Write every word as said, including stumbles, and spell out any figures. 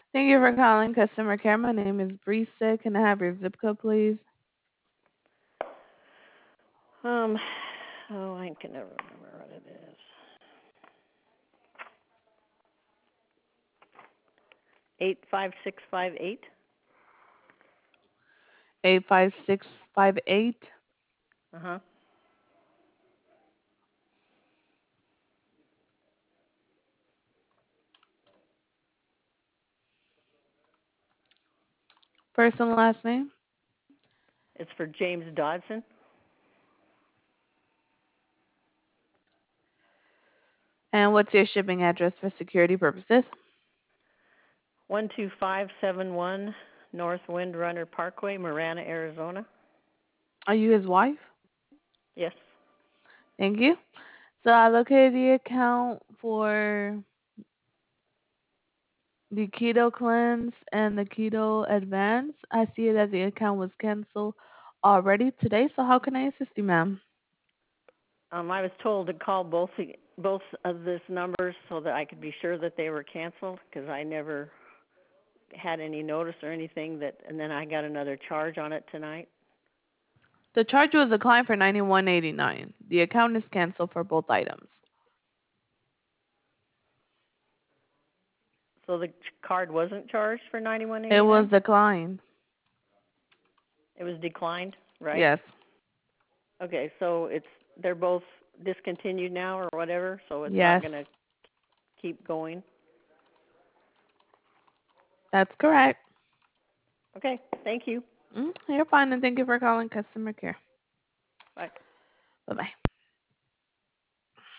Thank you for calling customer care. My name is Brisa. Can I have your zip code, please? Um, oh, I can never remember what it is. Eight five six five eight. eight five six five eight. Uh huh. First and last name. It's for James Dodson. And what's your shipping address for security purposes? One two five seven one North Windrunner Parkway, Marana, Arizona. Are you his wife? Yes. Thank you. So I located the account for the Keto Cleanse and the Keto Advance. I see that the account was canceled already today. So how can I assist you, ma'am? Um, I was told to call both the, both of these numbers so that I could be sure that they were canceled because I never had any notice or anything that, and then I got another charge on it tonight. The charge was declined for ninety-one eighty-nine. The account is canceled for both items. So the card wasn't charged for ninety-one It was eighty-nine. declined. It was declined, right? Yes, Okay, so it's they're both discontinued now or whatever, so it's not going to yes, keep going. that's correct. Okay, thank you. Mm, you're fine, and thank you for calling customer care. Bye. Bye bye.